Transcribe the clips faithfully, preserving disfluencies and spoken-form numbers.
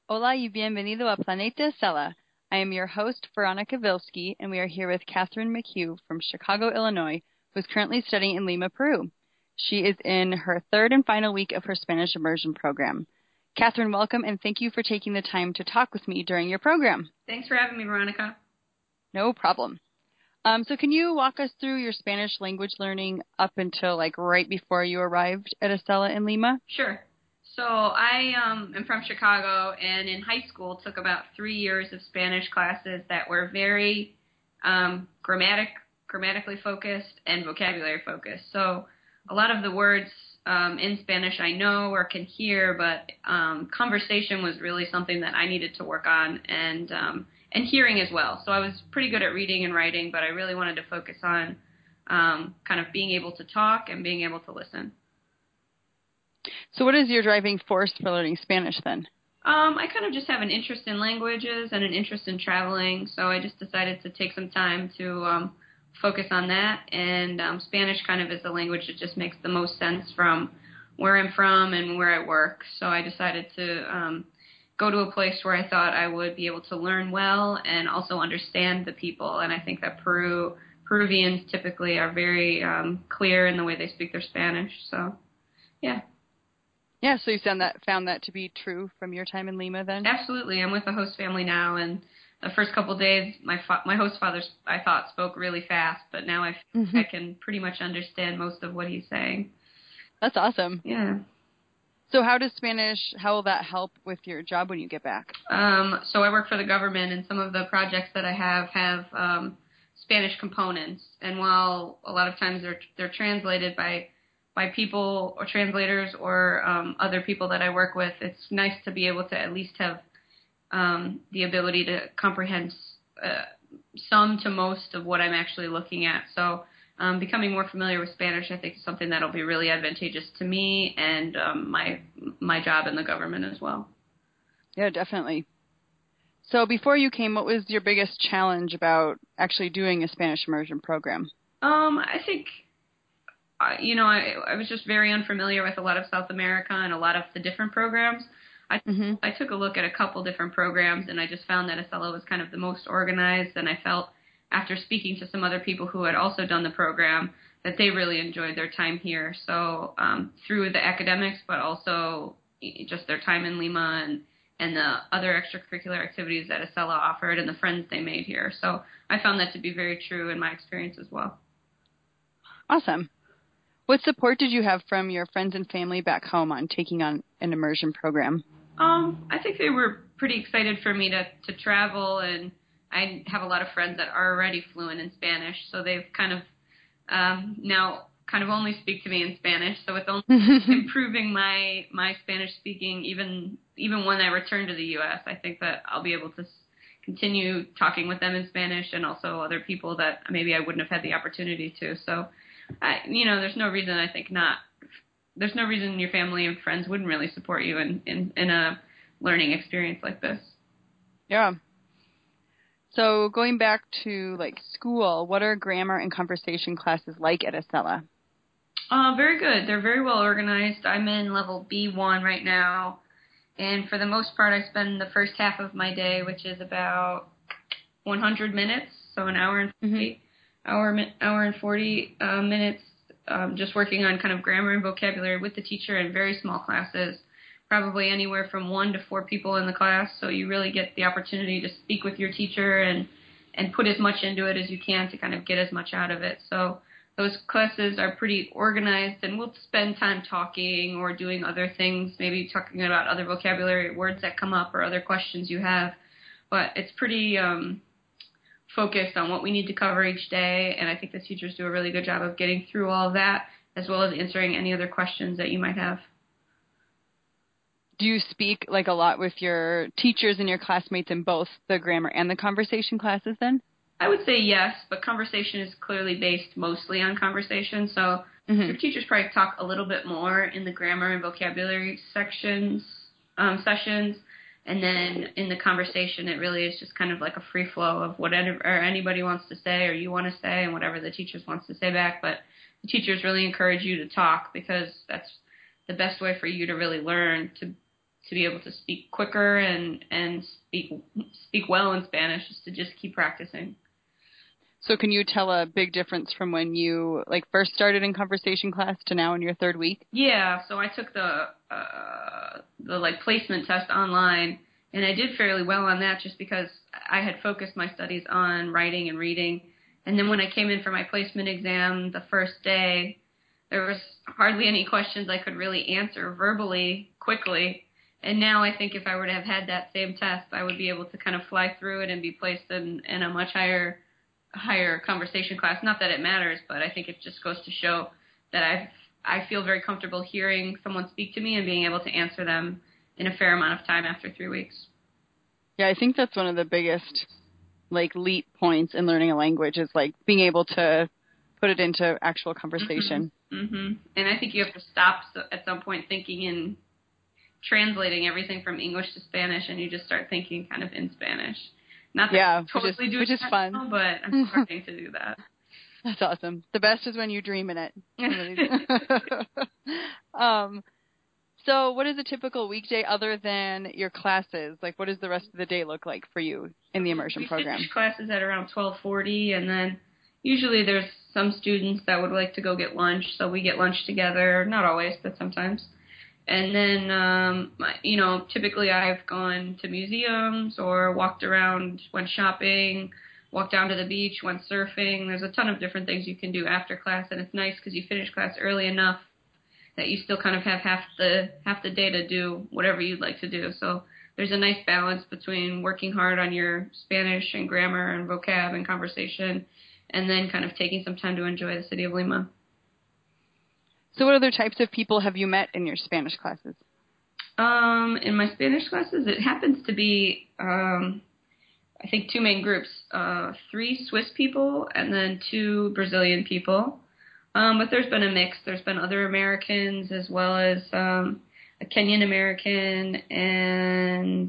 Hola y bienvenido a Planeta Estela. I am your host, Veronica Vilsky, and we are here with Catherine McHugh from Chicago, Illinois, who is currently studying in Lima, Peru. She is in her third and final week of her Spanish immersion program. Catherine, welcome, and thank you for taking the time to talk with me during your program. Thanks for having me, Veronica. No problem. Um, so can you walk us through your Spanish language learning up until like right before you arrived at Estela in Lima? Sure. So I um, am from Chicago, and in high school took about three years of Spanish classes that were very um, grammatic, grammatically focused and vocabulary focused. So a lot of the words um, in Spanish I know or can hear, but um, conversation was really something that I needed to work on, and um, and hearing as well. So I was pretty good at reading and writing, but I really wanted to focus on um, kind of being able to talk and being able to listen. So what is your driving force for learning Spanish then? Um, I kind of just have an interest in languages and an interest in traveling, so I just decided to take some time to um, focus on that. And um, Spanish kind of is the language that just makes the most sense from where I'm from and where I work. So I decided to um, go to a place where I thought I would be able to learn well and also understand the people. And I think that Peru Peruvians typically are very um, clear in the way they speak their Spanish. So, yeah. Yeah, so you found that found that to be true from your time in Lima then? Absolutely. I'm with a host family now, and the first couple of days, my fa- my host father, I thought, spoke really fast, but now I Mm-hmm. I can pretty much understand most of what he's saying. That's awesome. Yeah. So how does Spanish, how will that help with your job when you get back? Um, so I work for the government, and some of the projects that I have have um, Spanish components. And while a lot of times they're they're translated by by people or translators or um, other people that I work with, it's nice to be able to at least have um, the ability to comprehend uh, some to most of what I'm actually looking at. So um, becoming more familiar with Spanish, I think, is something that'll be really advantageous to me and um, my my job in the government as well. Yeah, definitely. So before you came, what was your biggest challenge about actually doing a Spanish immersion program? Um, I think, uh, you know, I, I was just very unfamiliar with a lot of South America and a lot of the different programs. I Mm-hmm. I took a look at a couple different programs, and I just found that Acela was kind of the most organized, and I felt after speaking to some other people who had also done the program that they really enjoyed their time here. So um, through the academics, but also just their time in Lima and and the other extracurricular activities that Acela offered and the friends they made here. So I found that to be very true in my experience as well. Awesome. What support did you have from your friends and family back home on taking on an immersion program? Um, I think they were pretty excited for me to, to travel, and I have a lot of friends that are already fluent in Spanish, so they've kind of um, now kind of only speak to me in Spanish. So it's only improving my my Spanish speaking even even when I return to the U S. I think that I'll be able to s- continue talking with them in Spanish and also other people that maybe I wouldn't have had the opportunity to. So, I, you know, there's no reason I think not there's no reason your family and friends wouldn't really support you in, in, in a learning experience like this. Yeah. So going back to like school, what are grammar and conversation classes like at Estela? Uh, very good. They're very well organized. I'm in level B one right now, and for the most part, I spend the first half of my day, which is about one hundred minutes, so an hour and forty, Mm-hmm. hour, hour and forty uh, minutes, um, just working on kind of grammar and vocabulary with the teacher in very small classes, probably anywhere from one to four people in the class. So you really get the opportunity to speak with your teacher and and put as much into it as you can to kind of get as much out of it. So those classes are pretty organized, and we'll spend time talking or doing other things, maybe talking about other vocabulary words that come up or other questions you have. But it's pretty um, focused on what we need to cover each day, and I think the teachers do a really good job of getting through all of that, as well as answering any other questions that you might have. Do you speak like a lot with your teachers and your classmates in both the grammar and the conversation classes then? I would say yes, but conversation is clearly based mostly on conversation, so Mm-hmm. your teachers probably talk a little bit more in the grammar and vocabulary sections, um, sessions, and then in the conversation, it really is just kind of like a free flow of whatever or anybody wants to say or you want to say and whatever the teachers wants to say back. But the teachers really encourage you to talk because that's the best way for you to really learn to to be able to speak quicker and, and speak speak well in Spanish, is to just keep practicing. So can you tell a big difference from when you like first started in conversation class to now in your third week? Yeah, so I took the uh, the like placement test online, and I did fairly well on that just because I had focused my studies on writing and reading. And then when I came in for my placement exam the first day, there was hardly any questions I could really answer verbally quickly. And now I think if I were to have had that same test, I would be able to kind of fly through it and be placed in, in a much higher higher conversation class. Not that it matters, but I think it just goes to show that I I feel very comfortable hearing someone speak to me and being able to answer them in a fair amount of time after three weeks. Yeah, I think that's one of the biggest like leap points in learning a language is like being able to put it into actual conversation. Mm-hmm. Mm-hmm. And I think you have to stop at some point thinking in translating everything from English to Spanish, and you just start thinking kind of in Spanish. Not that yeah, I'm totally which is, doing which is that fun. now, but I'm starting to do that. That's awesome. The best is when you dream in it. um, so what is a typical weekday other than your classes? Like, what does the rest of the day look like for you in the immersion we program? We finish classes at around twelve forty, and then usually there's some students that would like to go get lunch, so we get lunch together. Not always, but sometimes. And then, um, you know, typically I've gone to museums or walked around, went shopping, walked down to the beach, went surfing. There's a ton of different things you can do after class, and it's nice because you finish class early enough that you still kind of have half the half the day to do whatever you'd like to do. So there's a nice balance between working hard on your Spanish and grammar and vocab and conversation, and then kind of taking some time to enjoy the city of Lima. So what other types of people have you met in your Spanish classes? Um, in my Spanish classes, it happens to be, um, I think, two main groups, uh, three Swiss people and then two Brazilian people. Um, but there's been a mix. There's been other Americans as well as um, a Kenyan American and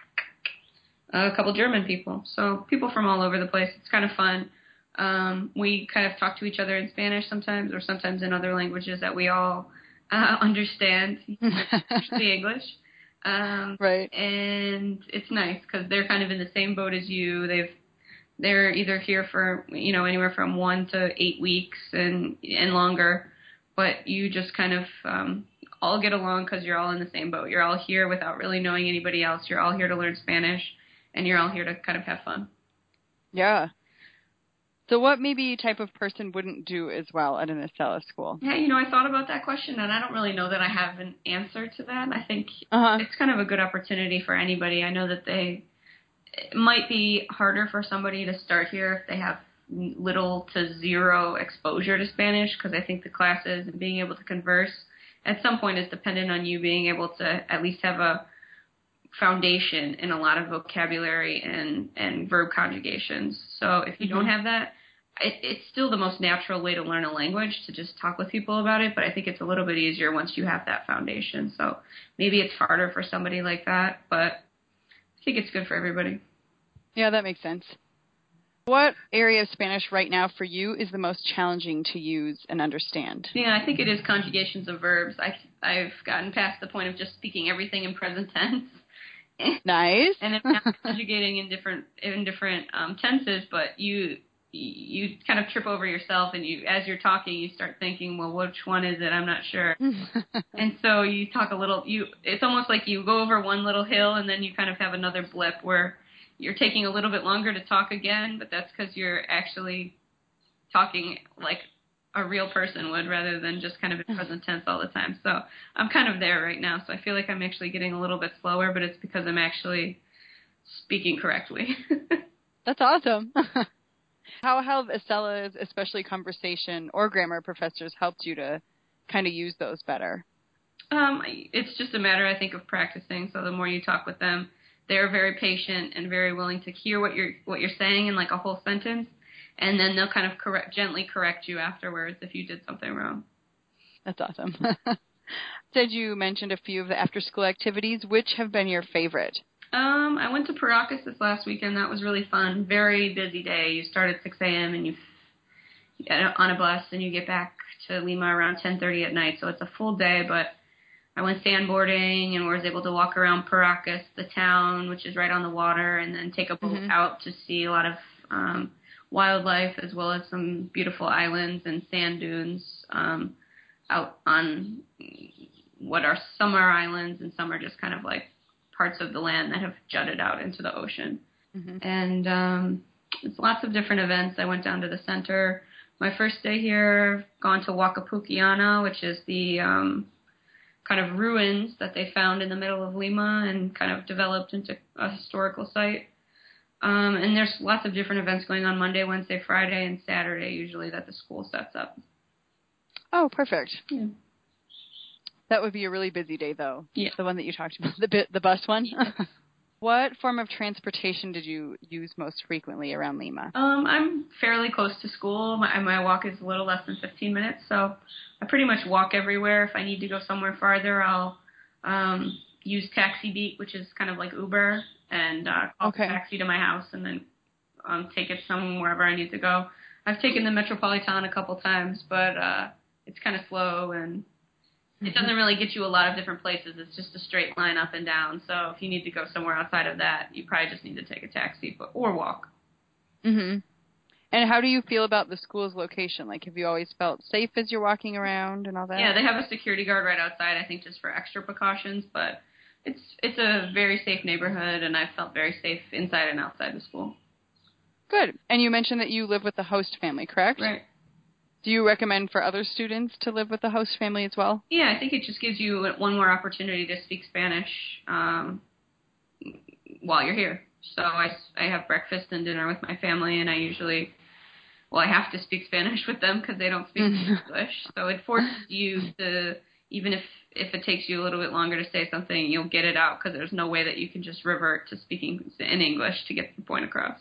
a couple German people. So people from all over the place. It's kind of fun. Um, we kind of talk to each other in Spanish sometimes or sometimes in other languages that we all uh, understand, usually English. Um, right. And it's nice because they're kind of in the same boat as you. They've They're either here for, you know, anywhere from one to eight weeks and and longer, but you just kind of um, all get along because you're all in the same boat. You're all here without really knowing anybody else. You're all here to learn Spanish, and you're all here to kind of have fun. Yeah. So what maybe type of person wouldn't do as well at an Estela school? Yeah, you know, I thought about that question, and I don't really know that I have an answer to that. I think uh-huh. it's kind of a good opportunity for anybody. I know that they it might be harder for somebody to start here if they have little to zero exposure to Spanish, because I think the classes and being able to converse at some point is dependent on you being able to at least have a foundation in a lot of vocabulary and, and verb conjugations. So if you mm-hmm. don't have that, it, it's still the most natural way to learn a language, to just talk with people about it, but I think it's a little bit easier once you have that foundation. So maybe it's harder for somebody like that, but I think it's good for everybody. Yeah, that makes sense. What area of Spanish right now for you is the most challenging to use and understand? Yeah, I think it is conjugations of verbs. I, I've gotten past the point of just speaking everything in present tense. Nice. And I'm now conjugating in different in different um, tenses, but you you kind of trip over yourself, and you as you're talking, you start thinking, well, which one is it? I'm not sure. And so you talk a little. You it's almost like you go over one little hill, and then you kind of have another blip where you're taking a little bit longer to talk again, but that's because you're actually talking like a real person would rather than just kind of in present tense all the time. So I'm kind of there right now. So I feel like I'm actually getting a little bit slower, but it's because I'm actually speaking correctly. That's awesome. How have Estela's, especially conversation or grammar professors, helped you to kind of use those better? Um, it's just a matter, I think, of practicing. So the more you talk with them, they're very patient and very willing to hear what you're what you're saying in like a whole sentence, and then they'll kind of correct, gently correct you afterwards if you did something wrong. That's awesome. Said you mentioned a few of the after-school activities. Which have been your favorite? Um, I went to Paracas this last weekend. That was really fun. Very busy day. You start at six a.m. and you get on a bus, and you get back to Lima around ten thirty at night. So it's a full day, but I went sandboarding and was able to walk around Paracas, the town, which is right on the water, and then take a boat Mm-hmm. out to see a lot of um, wildlife as well as some beautiful islands and sand dunes um, out on what are some are islands and some are just kind of like parts of the land that have jutted out into the ocean. Mm-hmm. And um, it's lots of different events. I went down to the center. My first day here, gone to Huacapuquiana, which is the um, kind of ruins that they found in the middle of Lima and kind of developed into a historical site. Um, and there's lots of different events going on Monday, Wednesday, Friday, and Saturday usually that the school sets up. Oh, perfect. Yeah. That would be a really busy day, though. Yeah. The one that you talked about, the bit, the bus one. What form of transportation did you use most frequently around Lima? Um, I'm fairly close to school. My, my walk is a little less than fifteen minutes, so I pretty much walk everywhere. If I need to go somewhere farther, I'll um, use Taxi Beat, which is kind of like Uber, and uh, call Okay. a taxi to my house and then um, take it somewhere wherever I need to go. I've taken the Metropolitan a couple times, but uh, it's kind of slow and it doesn't really get you a lot of different places. It's just a straight line up and down. So if you need to go somewhere outside of that, you probably just need to take a taxi but, or walk. Mm-hmm. And how do you feel about the school's location? Like, have you always felt safe as you're walking around and all that? Yeah, they have a security guard right outside, I think, just for extra precautions. But it's it's a very safe neighborhood, and I've felt very safe inside and outside the school. Good. And you mentioned that you live with the host family, correct? Right. Do you recommend for other students to live with the host family as well? Yeah, I think it just gives you one more opportunity to speak Spanish um, while you're here. So I, I have breakfast and dinner with my family, and I usually, well, I have to speak Spanish with them because they don't speak English. So it forces you to, even if, if it takes you a little bit longer to say something, you'll get it out because there's no way that you can just revert to speaking in English to get the point across.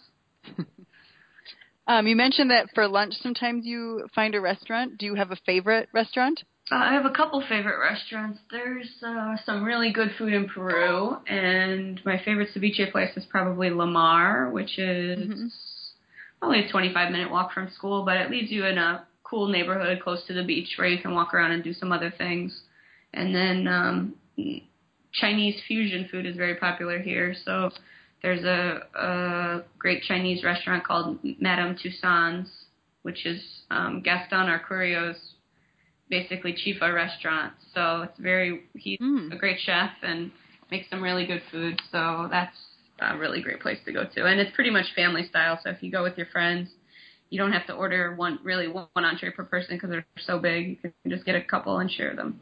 Um, you mentioned that for lunch sometimes you find a restaurant. Do you have a favorite restaurant? Uh, I have a couple favorite restaurants. There's uh, some really good food in Peru, and my favorite ceviche place is probably La Mar, which is Mm-hmm. only a twenty-five minute walk from school, but it leaves you in a cool neighborhood close to the beach where you can walk around and do some other things. And then um, Chinese fusion food is very popular here, so there's a, a great Chinese restaurant called Madame Tussauds, which is um, Gaston Arcurio's basically chifa restaurant. So it's very, he's Mm. a great chef and makes some really good food. So that's a really great place to go to. And it's pretty much family style. So if you go with your friends, you don't have to order one, really one entree per person because they're so big. You can just get a couple and share them.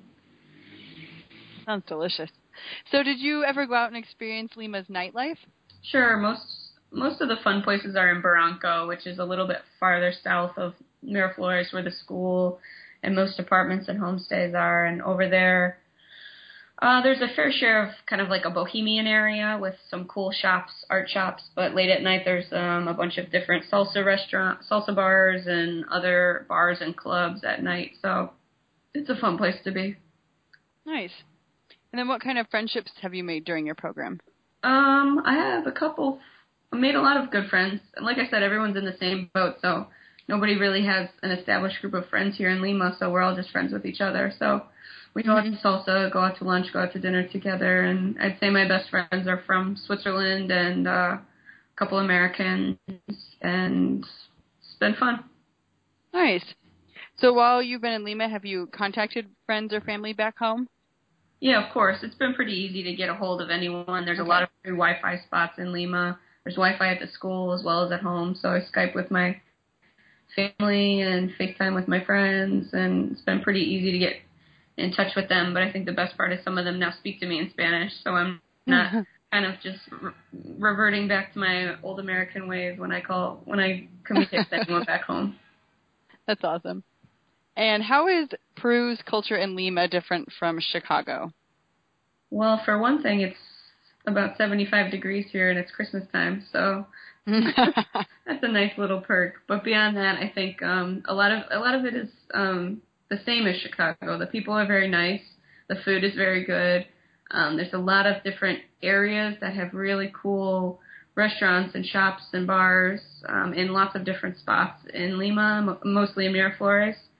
Sounds delicious. So did you ever go out and experience Lima's nightlife? Sure. Most, most of the fun places are in Barranco, which is a little bit farther south of Miraflores where the school and most apartments and homestays are. And over there, uh, there's a fair share of kind of like a bohemian area with some cool shops, art shops. But late at night, there's um, a bunch of different salsa restaurants, salsa bars, and other bars and clubs at night. So it's a fun place to be. Nice. And then what kind of friendships have you made during your program? Um, I have a couple. I made a lot of good friends. And like I said, everyone's in the same boat. So nobody really has an established group of friends here in Lima, so we're all just friends with each other. So we go out to salsa, go out to lunch, go out to dinner together, and I'd say my best friends are from Switzerland and uh, a couple Americans, and it's been fun. Nice. So while you've been in Lima, have you contacted friends or family back home? Yeah, of course. It's been pretty easy to get a hold of anyone. There's Okay. a lot of free Wi-Fi spots in Lima. There's Wi-Fi at the school as well as at home, so I Skype with my family and FaceTime with my friends, and it's been pretty easy to get in touch with them. But I think the best part is some of them now speak to me in Spanish, so I'm not kind of just re- reverting back to my old American ways when I call when I communicate with anyone back home. That's awesome. And how is Peru's culture in Lima different from Chicago? Well, for one thing, it's about seventy-five degrees here, and it's Christmas time, so that's a nice little perk. But beyond that, I think um, a lot of a lot of it is um, the same as Chicago. The people are very nice. The food is very good. Um, there's a lot of different areas that have really cool restaurants and shops and bars um, in lots of different spots in Lima, m- mostly in Miraflores.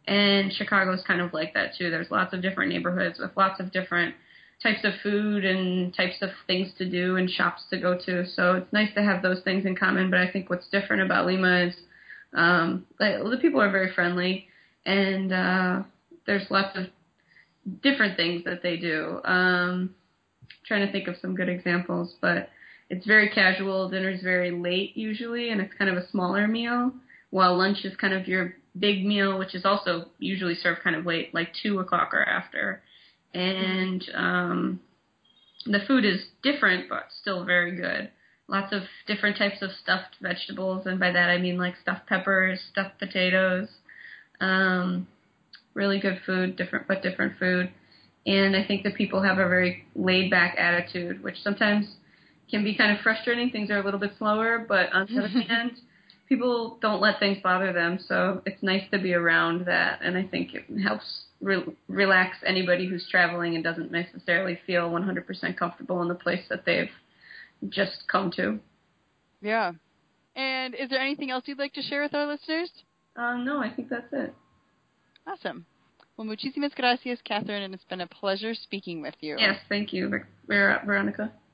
And Chicago's kind of like that too. There's lots of different neighborhoods with lots of different types of food and types of things to do and shops to go to. So it's nice to have those things in common. But I think what's different about Lima is um, the people are very friendly, and uh, there's lots of different things that they do. Um, trying to think of some good examples, but it's very casual. Dinner's very late usually, and it's kind of a smaller meal, while lunch is kind of your big meal, which is also usually served kind of late, like two o'clock or after. And um, the food is different, but still very good. Lots of different types of stuffed vegetables, and by that I mean like stuffed peppers, stuffed potatoes. Um, really good food, different but different food. And I think that people have a very laid-back attitude, which sometimes can be kind of frustrating. Things are a little bit slower, but on the other hand, people don't let things bother them. So it's nice to be around that, and I think it helps re- relax anybody who's traveling and doesn't necessarily feel one hundred percent comfortable in the place that they've just come to. Yeah. And is there anything else you'd like to share with our listeners? Uh, no, I think that's it. Awesome. Well, muchísimas gracias, Catherine, and it's been a pleasure speaking with you. Yes, thank you, Ver- Ver- Veronica.